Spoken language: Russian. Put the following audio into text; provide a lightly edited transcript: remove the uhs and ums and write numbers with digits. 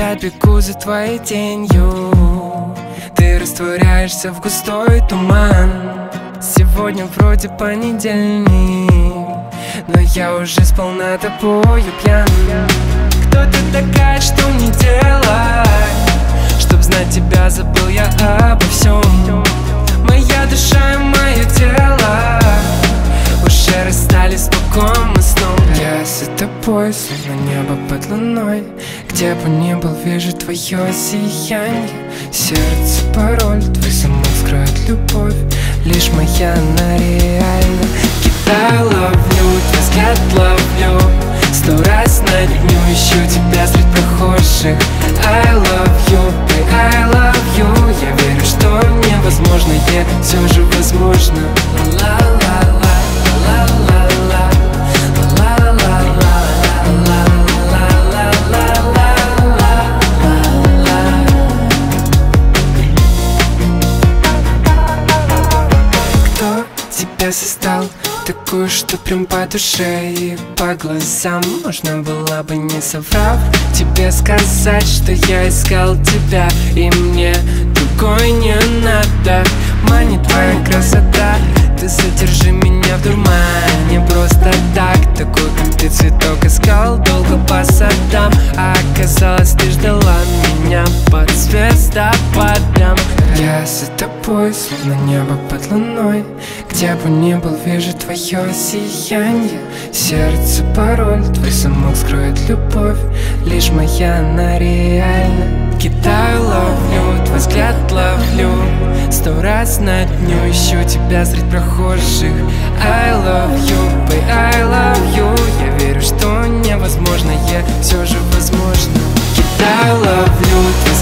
опять бегу за твоей тенью. Ты растворяешься в густой туман. Сегодня вроде понедельник, но я уже сполна тобою пьян. Кто ты такая, что мне делать? Чтоб знать тебя, забыл я обо всем. Моя душа и мое тело уже расстались с покоем и сном. Я за тобой, словно небо под луной. Где бы ни был, вижу твое сияние. Сердце пароль, твой замок скроет любовь. Лишь моя, она реальна. Кидаю, ловлю, твой взгляд ловлю. 100 раз на дню ищу тебя среди прохожих. I love you, baby, I love you. Я верю, что невозможное все же возможно. Кто тебя создал такую, что прям по душе и по глазам? Можно было бы, не соврав, тебе сказать, что я искал тебя, и мне другой не надо. Манит твоя красота, ты задержи меня в дурмане. Просто так, такой, как ты, цветок искал долго по садам. А оказалось, ты ждала меня под звездопадом. Я за тобой, словно небо под луной. Где бы ни был, вижу твое сияние. Сердце пароль, твой замок скроет любовь. Лишь моя, она реальна. Кидаю, ловлю, твой взгляд ловлю. 100 раз на дню ищу тебя среди прохожих. I love you, baby, I love you. Я верю, что невозможное все же возможно. Кидаю, ловлю, твой